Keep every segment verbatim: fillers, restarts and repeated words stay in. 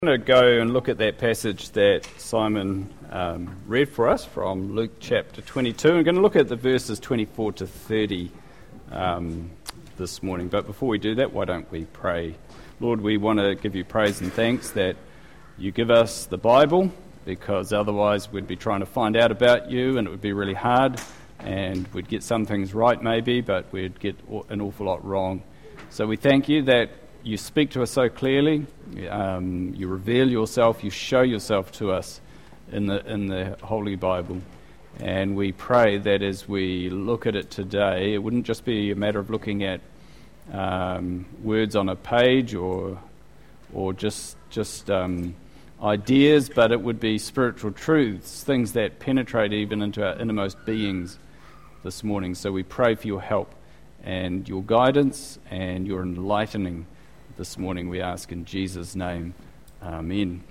I'm going to go and look at that passage that Simon um, read for us from Luke chapter twenty-two. I'm going to look at the verses twenty-four to thirty um, this morning. But before we do that, why don't we pray? Lord, we want to give you praise and thanks that you give us the Bible, because otherwise we'd be trying to find out about you and it would be really hard, and we'd get some things right maybe, but we'd get an awful lot wrong. So we thank you that you speak to us so clearly, um, you reveal yourself, you show yourself to us in the in the Holy Bible. And we pray that as we look at it today, it wouldn't just be a matter of looking at um, words on a page or or just just um, ideas, but it would be spiritual truths, things that penetrate even into our innermost beings this morning. So we pray for your help and your guidance and your enlightening this morning, we ask in Jesus' name. Amen.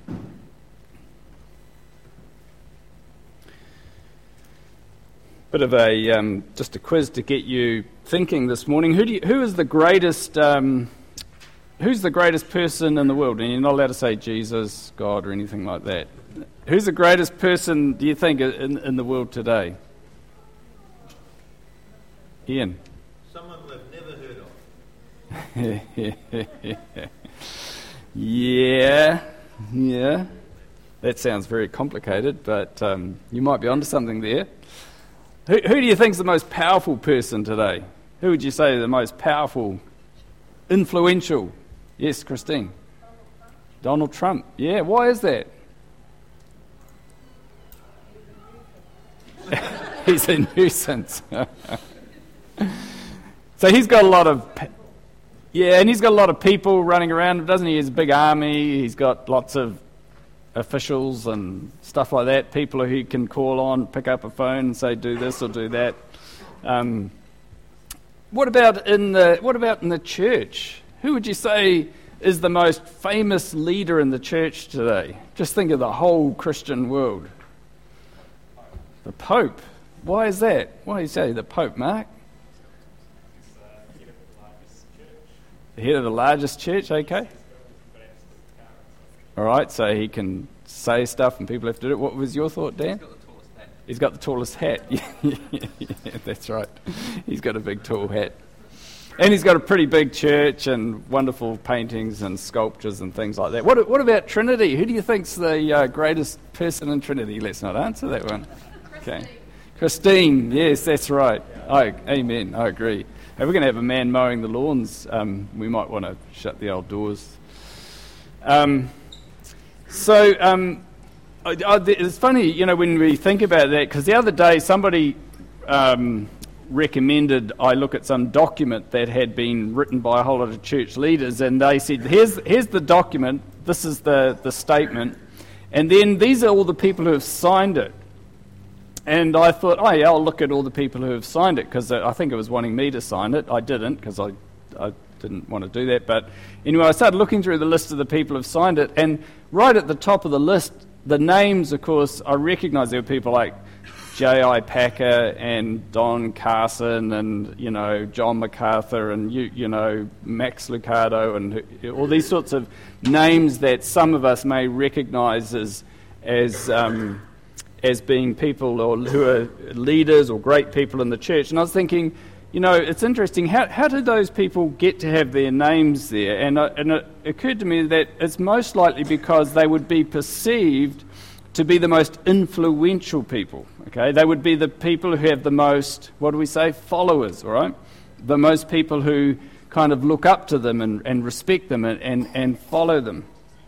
Bit of a um, just a quiz to get you thinking this morning. Who do you, who is the greatest? Um, who's the greatest person in the world? And you're not allowed to say Jesus, God, or anything like that. Who's the greatest person, do you think, in, in the world today? Ian. Someone they've never heard of. yeah, yeah. That sounds very complicated, but um, you might be onto something there. Who, who do you think is the most powerful person today? Who would you say is the most powerful, influential? Yes, Christine. Donald Trump. Yeah, why is that? He's a nuisance. So he's got a lot of... Yeah, and he's got a lot of people running around, doesn't he? He has a big army, he's got lots of officials and stuff like that, people who he can call on, pick up a phone and say, do this or do that. Um, what about in the what about in the church? Who would you say is the most famous leader in the church today? Just think of the whole Christian world. The Pope. Why is that? Why do you say the Pope, Mark? The head of the largest church, okay. All right, so he can say stuff and people have to do it. What was your thought, Dan? He's got the tallest hat. He's got the tallest hat. Yeah, that's right. He's got a big, tall hat. And he's got a pretty big church and wonderful paintings and sculptures and things like that. What, what about Trinity? Who do you think's the uh, greatest person in Trinity? Let's not answer that one. Okay. Christine, yes, that's right. I, amen, I agree. If we're going to have a man mowing the lawns, um, we might want to shut the old doors. Um, so um, I, I, it's funny, you know, when we think about that, because the other day somebody um, recommended I look at some document that had been written by a whole lot of church leaders, and they said, here's here's the document, this is the, the statement, and then these are all the people who have signed it. And I thought, oh yeah, I'll look at all the people who have signed it, because I think it was wanting me to sign it. I didn't, because I, I didn't want to do that. But anyway, I started looking through the list of the people who have signed it, and right at the top of the list, the names, of course, I recognised there were people like J I Packer and Don Carson and, you know, John MacArthur and, you, you know, Max Lucado and all these sorts of names that some of us may recognise as... as um, as being people or who are leaders or great people in the church. And I was thinking, you know, it's interesting, how how did those people get to have their names there? And, uh, and it occurred to me that it's most likely because they would be perceived to be the most influential people, okay? They would be the people who have the most, what do we say, followers, all right? The most people who kind of look up to them and, and respect them and, and, and follow them.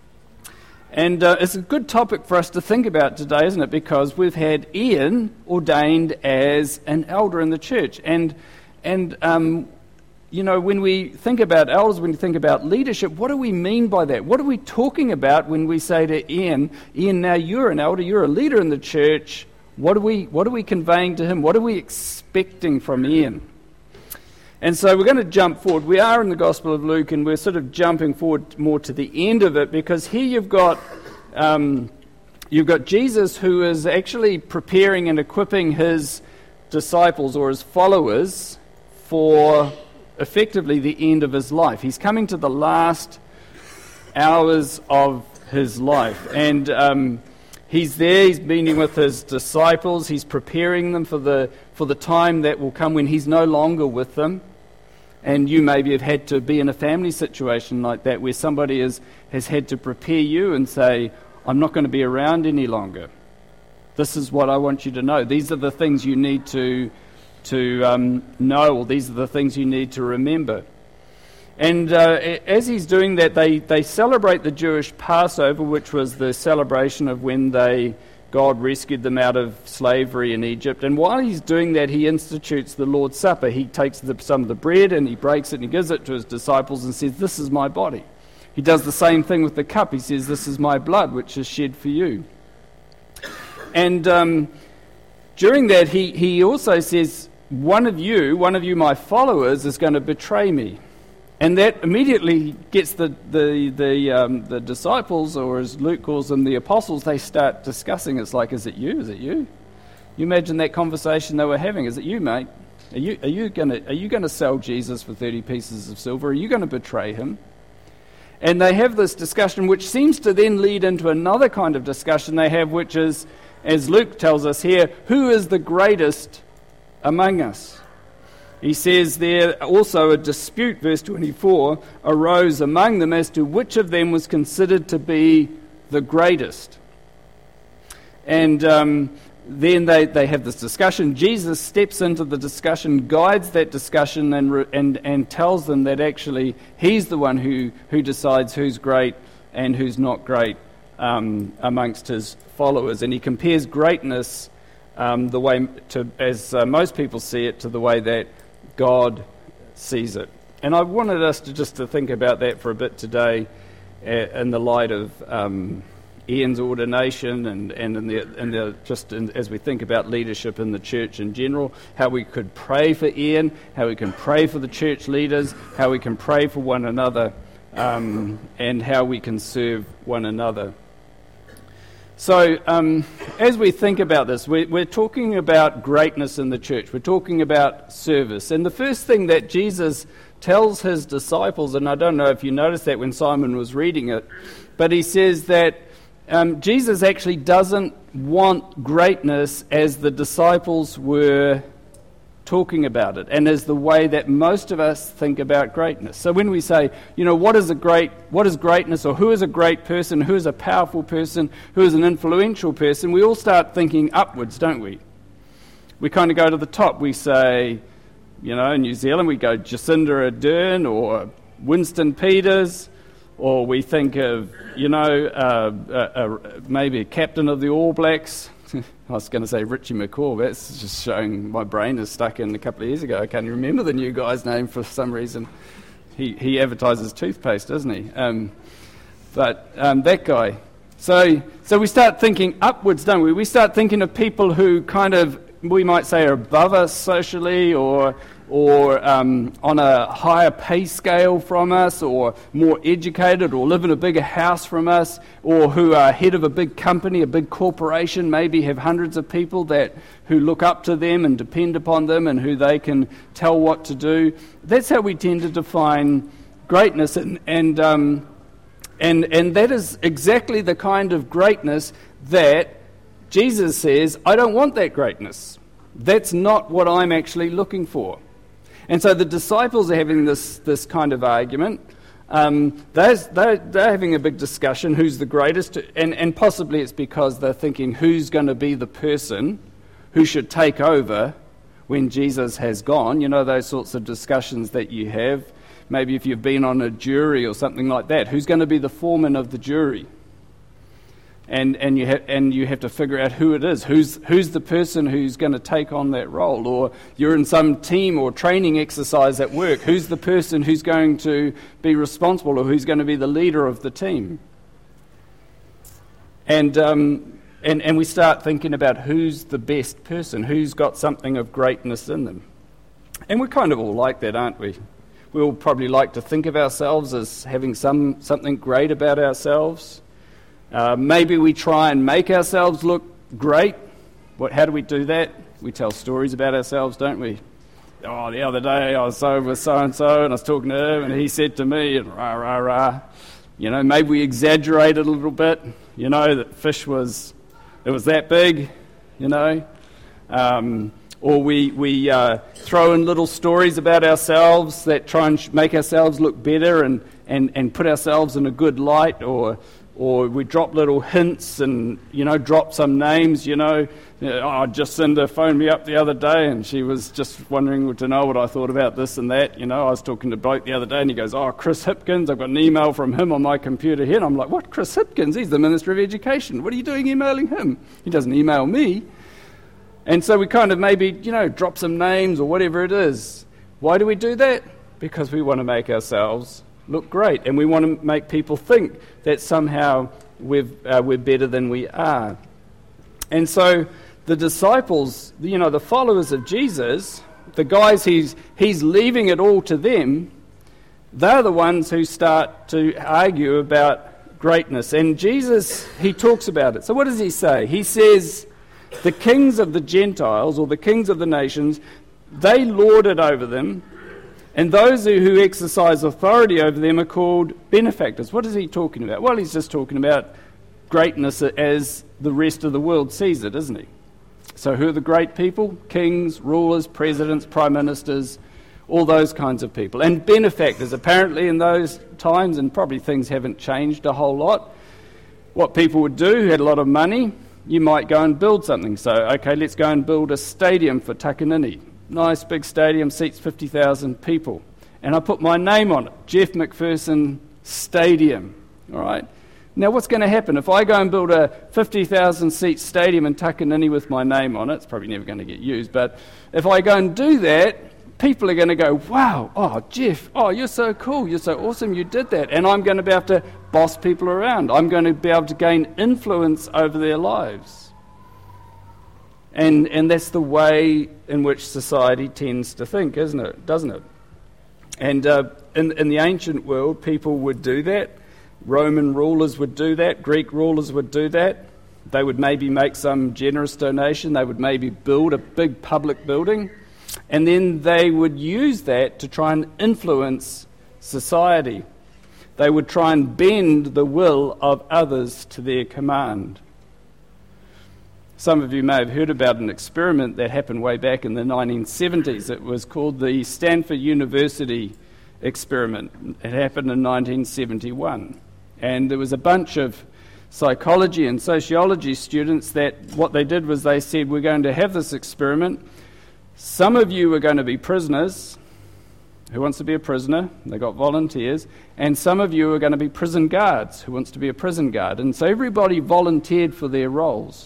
And uh, it's a good topic for us to think about today, isn't it? Because we've had Ian ordained as an elder in the church. And, and um, you know, when we think about elders, when we think about leadership, what do we mean by that? What are we talking about when we say to Ian, Ian, now you're an elder, you're a leader in the church. What are we, what are we conveying to him? What are we expecting from Ian? And so we're going to jump forward. We are in the Gospel of Luke, and we're sort of jumping forward more to the end of it, because here you've got um, you've got Jesus, who is actually preparing and equipping his disciples or his followers for effectively the end of his life. He's coming to the last hours of his life. And um, he's there, he's meeting with his disciples, he's preparing them for the for the time that will come when he's no longer with them. And you maybe have had to be in a family situation like that where somebody is, has had to prepare you and say, I'm not going to be around any longer. This is what I want you to know. These are the things you need to, to um, know, or these are the things you need to remember. And uh, as he's doing that, they, they celebrate the Jewish Passover, which was the celebration of when they God rescued them out of slavery in Egypt. And while he's doing that, he institutes the Lord's Supper. He takes the, some of the bread and he breaks it and he gives it to his disciples and says, this is my body. He does the same thing with the cup. He says, this is my blood, which is shed for you. And um, during that, he, he also says, one of you, one of you, my followers, is going to betray me. And that immediately gets the the the, um, the disciples, or as Luke calls them, the apostles, they start discussing. It's like, is it you? Is it you? You imagine that conversation they were having. Is it you, mate? Are you are you gonna are you gonna sell Jesus for thirty pieces of silver? Are you going to betray him? And they have this discussion, which seems to then lead into another kind of discussion they have, which is, as Luke tells us here, who is the greatest among us? He says there also a dispute, verse twenty-four, arose among them as to which of them was considered to be the greatest. And um, then they, they have this discussion. Jesus steps into the discussion, guides that discussion, and re- and and tells them that actually he's the one who, who decides who's great and who's not great um, amongst his followers. And he compares greatness um, the way to, as uh, most people see it, to the way that God sees it. And I wanted us to just to think about that for a bit today uh, in the light of um, Ian's ordination and, and in the, in the, just in, as we think about leadership in the church in general, how we could pray for Ian, how we can pray for the church leaders, how we can pray for one another, um, and how we can serve one another. So, um, as we think about this, we're, we're talking about greatness in the church. We're talking about service. And the first thing that Jesus tells his disciples, and I don't know if you noticed that when Simon was reading it, but he says that um, Jesus actually doesn't want greatness as the disciples were talking about it, and as the way that most of us think about greatness. So when we say, you know, what is a great, what is greatness, or who is a great person, who is a powerful person, who is an influential person, we all start thinking upwards, don't we? We kind of go to the top. We say, you know, in New Zealand we go Jacinda Ardern or Winston Peters, or we think of, you know, uh, uh, uh, maybe a captain of the All Blacks. I was going to say Richie McCaw, but that's just showing my brain is stuck in a couple of years ago. I can't remember the new guy's name for some reason. He he advertises toothpaste, doesn't he? Um, but um, that guy. So so we start thinking upwards, don't we? We start thinking of people who kind of, we might say, are above us socially, or or um, on a higher pay scale from us, or more educated, or live in a bigger house from us, or who are head of a big company, a big corporation, maybe have hundreds of people that who look up to them and depend upon them and who they can tell what to do. That's how we tend to define greatness, and and um, and and that is exactly the kind of greatness that Jesus says, I don't want that greatness. That's not what I'm actually looking for. And so the disciples are having this, this kind of argument. Um, they're, they're, they're having a big discussion, who's the greatest, and, and possibly it's because they're thinking who's going to be the person who should take over when Jesus has gone. You know, those sorts of discussions that you have. Maybe if you've been on a jury or something like that, who's going to be the foreman of the jury? And and you have and you have to figure out who it is. Who's who's the person who's going to take on that role? Or you're in some team or training exercise at work. Who's the person who's going to be responsible, or who's going to be the leader of the team? And um, and and we start thinking about who's the best person, who's got something of greatness in them. And we're kind of all like that, aren't we? We all probably like to think of ourselves as having some something great about ourselves. Uh, maybe we try and make ourselves look great. What? How do we do that? We tell stories about ourselves, don't we? Oh, the other day I was over with so-and-so and I was talking to him and he said to me, and rah, rah, rah. You know, maybe we exaggerated a little bit, you know, that fish was, it was that big, you know. Um, or we, we uh, throw in little stories about ourselves that try and sh- make ourselves look better and, and, and put ourselves in a good light, or or we drop little hints and, you know, drop some names, you know. Oh, Jacinda phoned me up the other day and she was just wondering to know what I thought about this and that, you know. I was talking to bloke the other day and he goes, oh, Chris Hipkins, I've got an email from him on my computer here. And I'm like, what, Chris Hipkins? He's the Minister of Education. What are you doing emailing him? He doesn't email me. And so we kind of maybe, you know, drop some names or whatever it is. Why do we do that? Because we want to make ourselves look great, and we want to make people think that somehow we've, uh, we're better than we are. And so the disciples, you know, the followers of Jesus, the guys he's, he's leaving it all to them, they're the ones who start to argue about greatness. And Jesus, he talks about it. So what does he say? He says, the kings of the Gentiles, or the kings of the nations, they lord it over them, and those who, who exercise authority over them are called benefactors. What is he talking about? Well, he's just talking about greatness as the rest of the world sees it, isn't he? So who are the great people? Kings, rulers, presidents, prime ministers, all those kinds of people. And benefactors, apparently in those times, and probably things haven't changed a whole lot, what people would do who had a lot of money, you might go and build something. So, okay, let's go and build a stadium for Takanini. Nice big stadium, seats fifty thousand people. And I put my name on it, Jeff McPherson Stadium. All right. Now what's going to happen? If I go and build a fifty thousand seat stadium in Takanini with my name on it, it's probably never going to get used, but if I go and do that, people are going to go, wow, oh, Jeff, oh, you're so cool, you're so awesome, you did that. And I'm going to be able to boss people around. I'm going to be able to gain influence over their lives. And and that's the way in which society tends to think, isn't it? Doesn't it? And uh, in, in the ancient world, people would do that. Roman rulers would do that. Greek rulers would do that. They would maybe make some generous donation. They would maybe build a big public building. And then they would use that to try and influence society. They would try and bend the will of others to their command. Some of you may have heard about an experiment that happened way back in the nineteen seventies. It was called the Stanford University experiment. It happened in nineteen seventy-one. And there was a bunch of psychology and sociology students that what they did was they said, we're going to have this experiment. Some of you are going to be prisoners. Who wants to be a prisoner? They got volunteers. And some of you are going to be prison guards. Who wants to be a prison guard? And so everybody volunteered for their roles.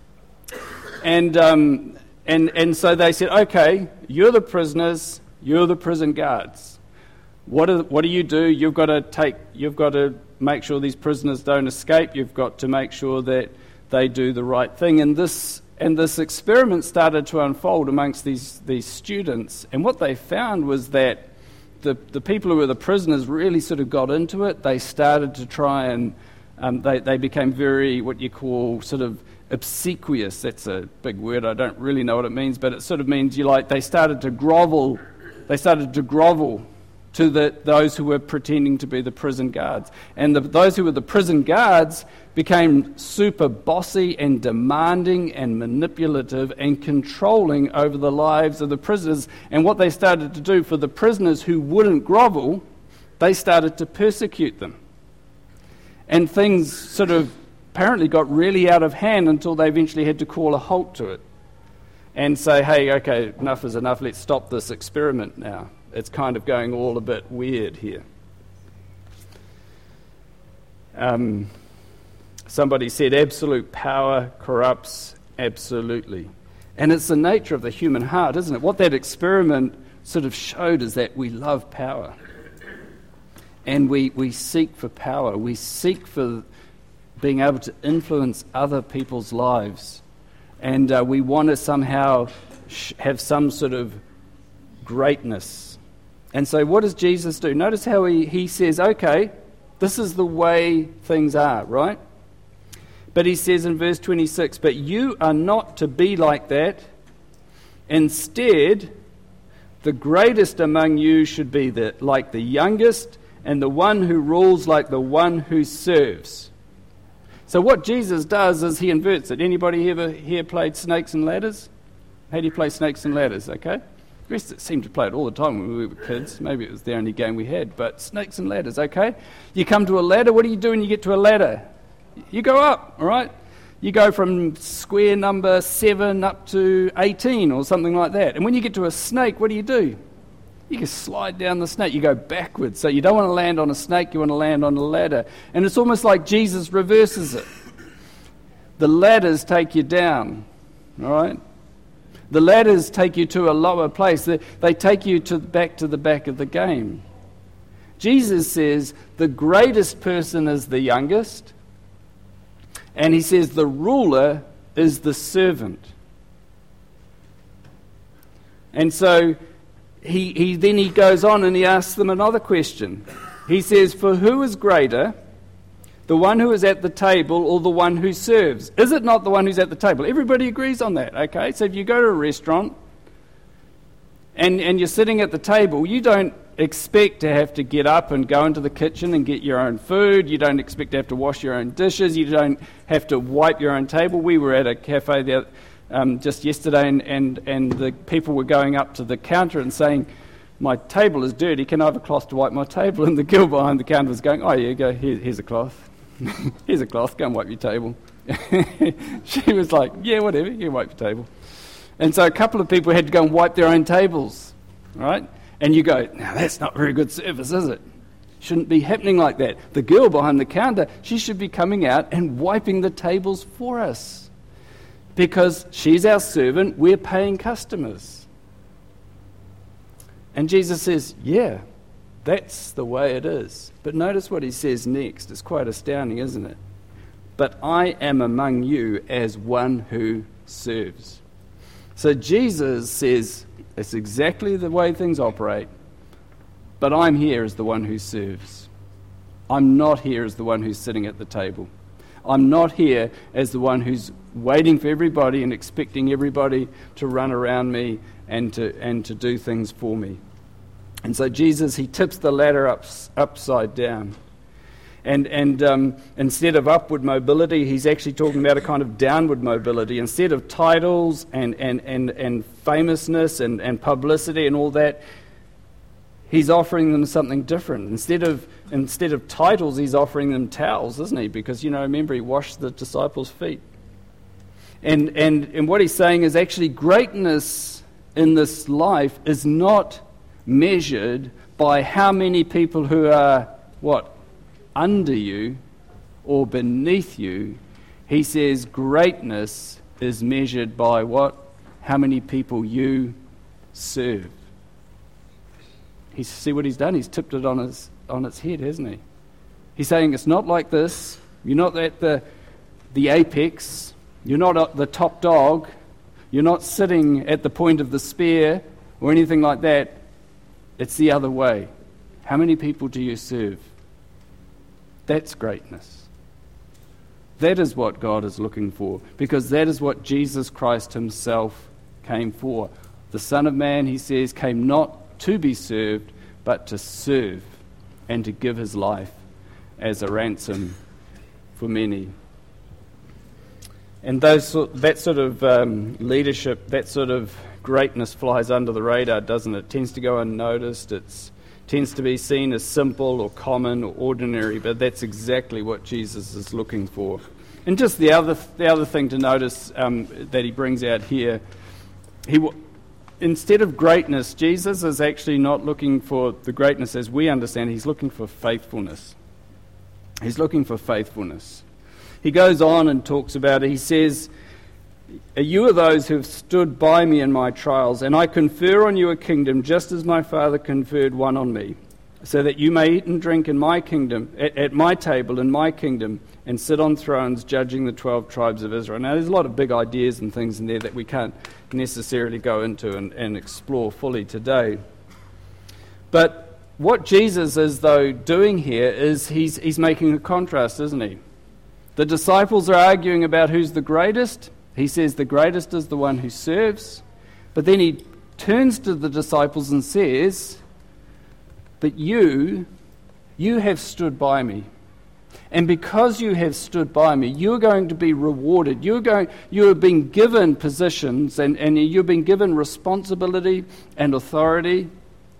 And um, and and so they said, okay, you're the prisoners, you're the prison guards. What do what do you do? You've got to take, you've got to make sure these prisoners don't escape. You've got to make sure that they do the right thing. And this and this experiment started to unfold amongst these these students. And what they found was that the the people who were the prisoners really sort of got into it. They started to try and um, they they became very what you call sort of obsequious. That's a big word. I don't really know what it means, but it sort of means you like they started to grovel. They started to grovel to the those who were pretending to be the prison guards, and the, those who were the prison guards became super bossy and demanding and manipulative and controlling over the lives of the prisoners. And what they started to do for the prisoners who wouldn't grovel, they started to persecute them, and things sort of apparently got really out of hand until they eventually had to call a halt to it and say, hey, okay, enough is enough, let's stop this experiment now. It's kind of going all a bit weird here. Um, somebody said absolute power corrupts absolutely. And it's the nature of the human heart, isn't it? What that experiment sort of showed is that we love power. And we, we seek for power. We seek for being able to influence other people's lives. And uh, we want to somehow sh- have some sort of greatness. And so what does Jesus do? Notice how he, he says, okay, this is the way things are, right? But he says in verse twenty-six, but you are not to be like that. Instead, the greatest among you should be the, like the youngest, and the one who rules like the one who serves. So what Jesus does is he inverts it. Anybody ever here played Snakes and Ladders? How do you play Snakes and Ladders, okay? We used to seem to play it all the time when we were kids. Maybe it was the only game we had, but Snakes and Ladders, okay? You come to a ladder, what do you do when you get to a ladder? You go up, all right? You go from square number seven up to eighteen or something like that. And when you get to a snake, what do you do? You can slide down the snake. You go backwards. So you don't want to land on a snake, you want to land on a ladder. And it's almost like Jesus reverses it. The ladders take you down, all right? The ladders take you to a lower place. They, they take you to back to the back of the game. Jesus says the greatest person is the youngest, and he says the ruler is the servant. And so he, he then he goes on and he asks them another question. He says, for who is greater, the one who is at the table or the one who serves? Is it not the one who's at the table? Everybody agrees on that, okay? So if you go to a restaurant and, and you're sitting at the table, you don't expect to have to get up and go into the kitchen and get your own food. You don't expect to have to wash your own dishes. You don't have to wipe your own table. We were at a cafe there um, just yesterday, and, and, and the people were going up to the counter and saying, my table is dirty, can I have a cloth to wipe my table? And the girl behind the counter was going, oh yeah, go, Here, here's a cloth. Here's a cloth, go and wipe your table. She was like, yeah, whatever, you wipe your table. And so a couple of people had to go and wipe their own tables, right? And you go, now that's not very good service, is it? Shouldn't be happening like that. The girl behind the counter, she should be coming out and wiping the tables for us. Because she's our servant, we're paying customers. And Jesus says, yeah, that's the way it is. But notice what he says next. It's quite astounding, isn't it? But I am among you as one who serves. So Jesus says, it's exactly the way things operate, but I'm here as the one who serves. I'm not here as the one who's sitting at the table. I'm not here as the one who's waiting for everybody and expecting everybody to run around me and to and to do things for me. And so Jesus, he tips the ladder up, upside down. And and um, instead of upward mobility, he's actually talking about a kind of downward mobility. Instead of titles and and, and, and famousness and, and publicity and all that, he's offering them something different. Instead of instead of titles, he's offering them towels, isn't he? Because, you know, remember, he washed the disciples' feet. And and and what he's saying is actually greatness in this life is not measured by how many people who are, what, under you or beneath you. He says greatness is measured by what? How many people you serve. He see what he's done? He's tipped it on his on its head, hasn't he? He's saying it's not like this. You're not at the the apex. You're not at the top dog. You're not sitting at the point of the spear or anything like that. It's the other way. How many people do you serve? That's greatness. That is what God is looking for, because that is what Jesus Christ himself came for. The Son of Man, he says, came not to be served, but to serve and to give his life as a ransom for many. And those that sort of um, leadership, that sort of greatness flies under the radar, doesn't it? It tends to go unnoticed. It tends to be seen as simple or common or ordinary, but that's exactly what Jesus is looking for. And just the other the other thing to notice um, that he brings out here, he instead of greatness, Jesus is actually not looking for the greatness as we understand. He's looking for faithfulness. He's looking for faithfulness. He goes on and talks about it. He says, you are those who have stood by me in my trials, and I confer on you a kingdom just as my Father conferred one on me, so that you may eat and drink in my kingdom, at, at my table in my kingdom, and sit on thrones judging the twelve tribes of Israel. Now, there's a lot of big ideas and things in there that we can't necessarily go into and, and explore fully today. But what Jesus is, though, doing here is he's he's making a contrast, isn't he? The disciples are arguing about who's the greatest. He says the greatest is the one who serves. But then he turns to the disciples and says, but you, You have stood by me. And because you have stood by me, you're going to be rewarded. You're going, you have been given positions and, and you've been given responsibility and authority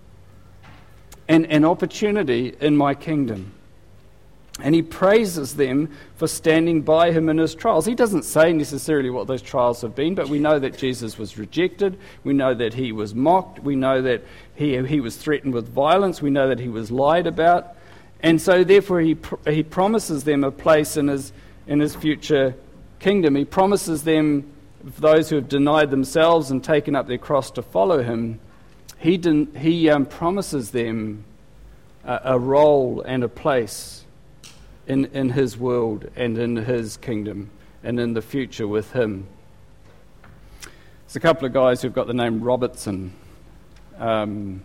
and an opportunity in my kingdom. And he praises them for standing by him in his trials. He doesn't say necessarily what those trials have been, but we know that Jesus was rejected. We know that he was mocked. We know that he, he was threatened with violence. We know that he was lied about. And so therefore he he promises them a place in his in his future kingdom. He promises them, those who have denied themselves and taken up their cross to follow him, he didn't, he um, promises them a, a role and a place in in his world and in his kingdom and in the future with him. There's a couple of guys who've got the name Robertson. Um,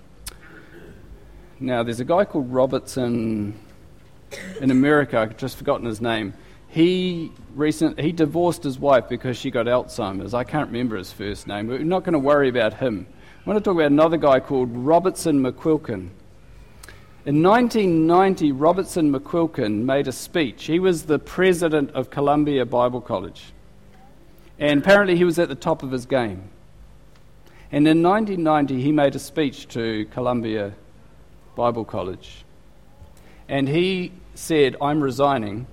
Now, there's a guy called Robertson in America. I've just forgotten his name. He recent he divorced his wife because she got Alzheimer's. I can't remember his first name. We're not going to worry about him. I want to talk about another guy called Robertson McQuilkin. In nineteen ninety, Robertson McQuilkin made a speech. He was the president of Columbia Bible College. And apparently he was at the top of his game. And in nineteen ninety, he made a speech to Columbia Bible College. And he said, I'm resigning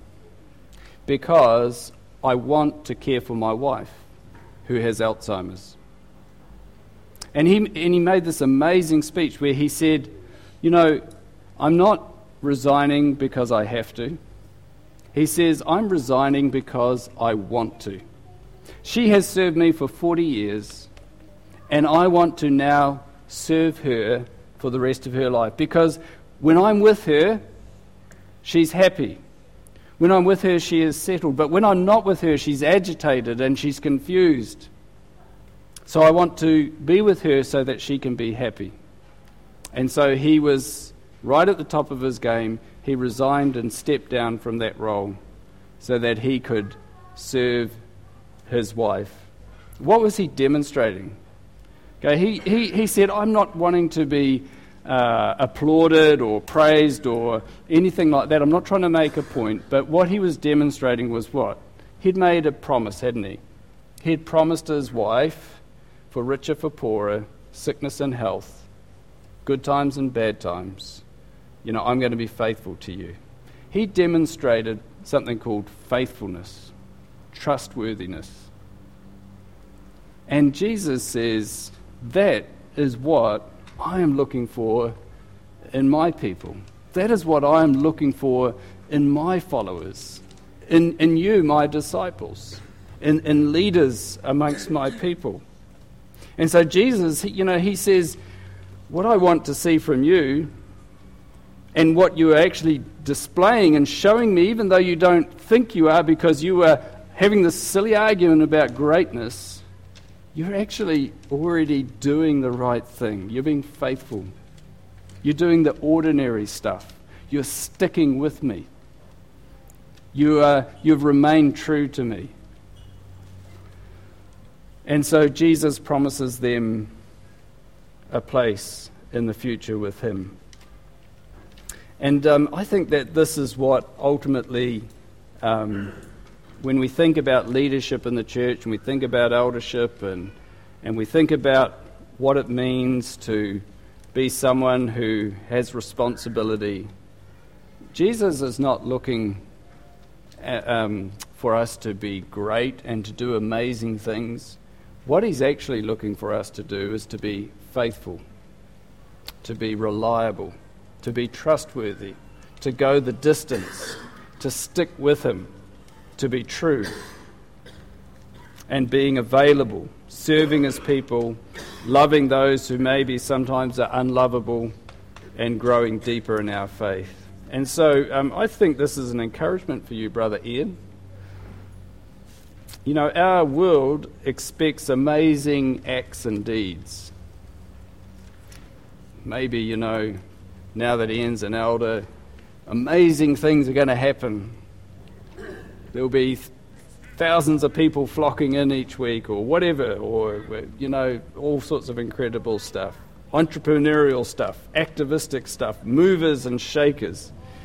because I want to care for my wife who has Alzheimer's. And he and he made this amazing speech where he said, you know, I'm not resigning because I have to. He says, I'm resigning because I want to. She has served me for forty years, and I want to now serve her for the rest of her life. Because when I'm with her, she's happy. When I'm with her, she is settled. But when I'm not with her, she's agitated and she's confused. So I want to be with her so that she can be happy. And so he was right at the top of his game. He resigned and stepped down from that role so that he could serve his wife. What was he demonstrating? Okay, he, he, he said, I'm not wanting to be uh, applauded or praised or anything like that. I'm not trying to make a point. But what he was demonstrating was what? He'd made a promise, hadn't he? He'd promised his wife, for richer, for poorer, sickness and health, good times and bad times, you know, I'm going to be faithful to you. He demonstrated something called faithfulness, trustworthiness. And Jesus says, that is what I am looking for in my people. That is what I am looking for in my followers, in, in you, my disciples, in, in leaders amongst my people. And so Jesus, you know, he says, what I want to see from you and what you are actually displaying and showing me, even though you don't think you are because you are having this silly argument about greatness, you're actually already doing the right thing. You're being faithful. You're doing the ordinary stuff. You're sticking with me. You are, you've remained true to me. And so Jesus promises them a place in the future with him. And um, I think that this is what ultimately, um, when we think about leadership in the church and we think about eldership and, and we think about what it means to be someone who has responsibility, Jesus is not looking at, um, for us to be great and to do amazing things. What he's actually looking for us to do is to be faithful, to be reliable, to be trustworthy, to go the distance, to stick with him, to be true, and being available, serving his people, loving those who maybe sometimes are unlovable, and growing deeper in our faith. And so um, I think this is an encouragement for you, Brother Ian. You know, our world expects amazing acts and deeds. Maybe, you know, now that Ian's an elder, amazing things are going to happen. There'll be thousands of people flocking in each week or whatever, or, you know, all sorts of incredible stuff. Entrepreneurial stuff, activistic stuff, movers and shakers.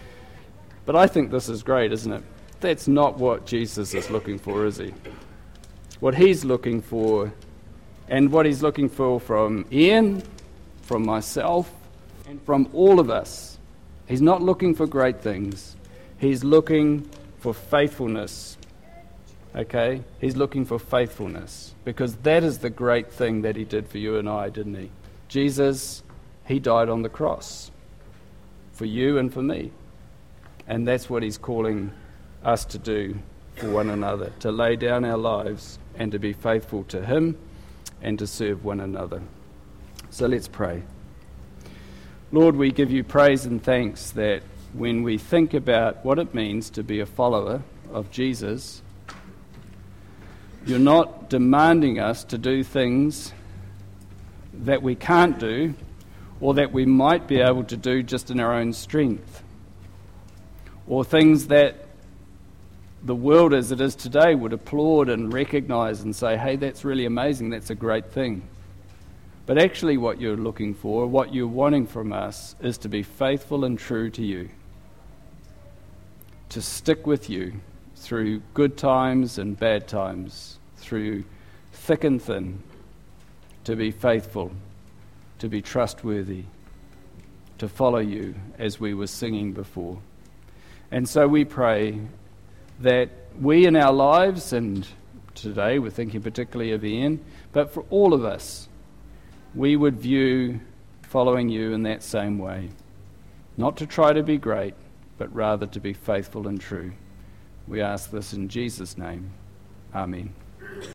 But I think this is great, isn't it? That's not what Jesus is looking for, is he? What he's looking for, and what he's looking for from Ian, from myself, and from all of us, he's not looking for great things. He's looking for faithfulness. Okay? He's looking for faithfulness, because that is the great thing that he did for you and I, didn't he? Jesus, he died on the cross for you and for me. And that's what he's calling us to do for one another, to lay down our lives and to be faithful to him and to serve one another. So let's pray. Lord, we give you praise and thanks that when we think about what it means to be a follower of Jesus, you're not demanding us to do things that we can't do or that we might be able to do just in our own strength, or things that the world as it is today would applaud and recognize and say, hey, that's really amazing, that's a great thing. But actually what you're looking for, what you're wanting from us, is to be faithful and true to you, to stick with you through good times and bad times, through thick and thin, to be faithful, to be trustworthy, to follow you as we were singing before. And so we pray that we in our lives, and today we're thinking particularly of Ian, but for all of us, we would view following you in that same way. Not to try to be great, but rather to be faithful and true. We ask this in Jesus' name. Amen.